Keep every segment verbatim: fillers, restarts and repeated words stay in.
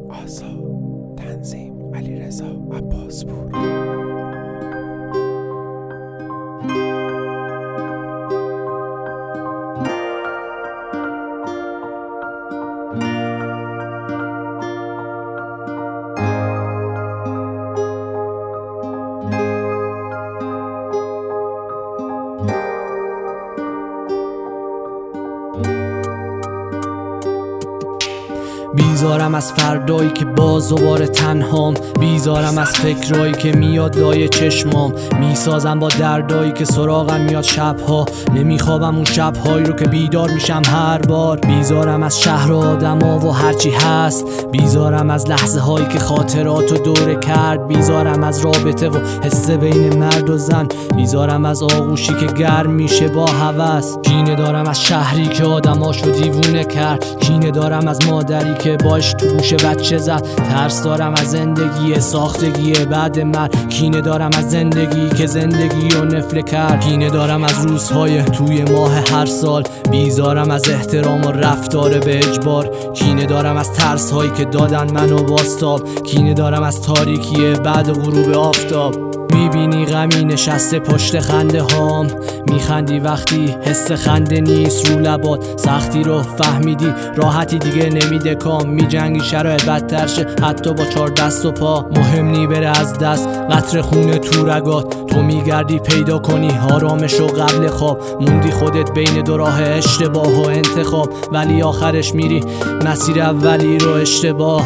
آسا تنظیم علیرضا عباسپور. بیزارم از فردایی که باز دوباره تنهام، بیزارم از فکرایی که میاد لای چشمام، میسازم با دردایی که سراغم میاد شبها، نمیخوابم اون شبهایی رو که بیدار میشم هر بار. بیزارم از شهر آدما و هرچی هست، بیزارم از لحظه هایی که خاطراتو دوره کرد، بیزارم از رابطه و حس بین مرد و زن، بیزارم از آغوشی که گرم میشه با هوس. کینه دارم از شهری که آدماشو دیوونه کرد، کینه دارم از مادری که باش تو گوش بچه زد، ترس دارم از زندگی ساختگی بعد من، کینه دارم از زندگی که زندگی رو نفله کرد، کینه دارم از روزهای توی ماه هر سال، بیزارم از احترام و رفتار به اجبار، کینه دارم از ترس هایی که دادن منو باستاب، کینه دارم از تاریکی بعد غروب آفتاب. میبینی غمی نشسته پشت خنده هام، میخندی وقتی حس خنده نیست رو لبات، سختی رو فهمیدی راحتی دیگه نمیده کام، میجنگی شرایط بدتر شه حتی با چار دست و پا، مهم نی بره از دست قطر خونه تو رگات، تو میگردی پیدا کنی آرامشو قبل خواب، موندی خودت بین دو راه اشتباه و انتخاب، ولی آخرش میری مسیر اولی رو اشتباه.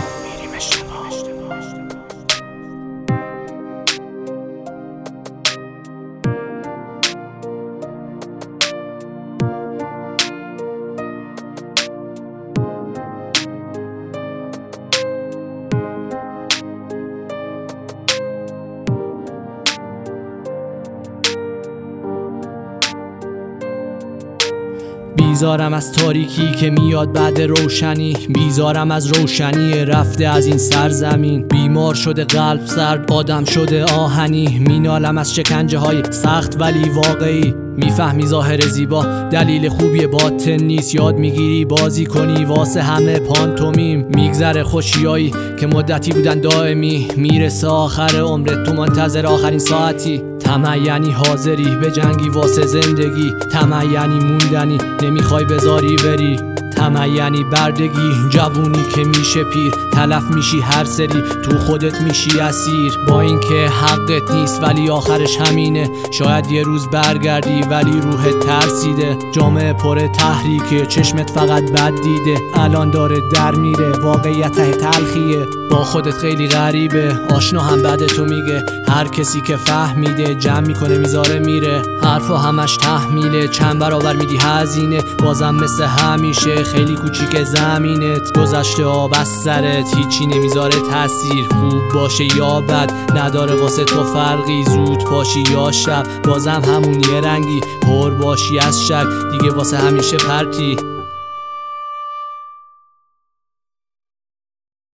بیزارم از تاریکی که میاد بعد روشنی، بیزارم از روشنی رفته از این سرزمین، بیمار شده قلب سرد آدم شده آهنی، مینالم از شکنجه های سخت ولی واقعی، میفهمی ظاهر زیبا دلیل خوبی باطن نیست، یاد میگیری بازی کنی واسه همه پانتومیم، میگذره خوشیایی که مدتی بودن دائمی، میرسه آخر عمرت تو منتظر آخرین ساعتی، طمع یعنی حاضری به جنگی واسه زندگی، طمع یعنی موندنی نمیخوای بذاری بری، طمع یعنی بردگی جوونی که میشه پیر، تلف میشی هر سری تو خودت میشی اسیر، با اینکه حقت نیست ولی آخرش همینه، شاید یه روز برگردی ولی روحت ترسیده، جامعه پر تحریکه چشمت فقط بد دیده، الان داره در میره واقعیت ته تلخیه، با خودت خیلی غریبه آشنا هم بد تو میگه، هر کسی که فهمیده جمع میکنه میذاره میره، حرفا همش تحمیله چند برابر میدی هزینه، بازم مثل همیشه خیلی کوچیک زمینت، گذشته آب از سرت هیچی نمیذاره تاثیر، خوب باشه یا بد نداره واسه تو فرقی، زود باشی یا شب بازم همون یه رنگی، پر باشی از شک دیگه واسه همیشه پرتی.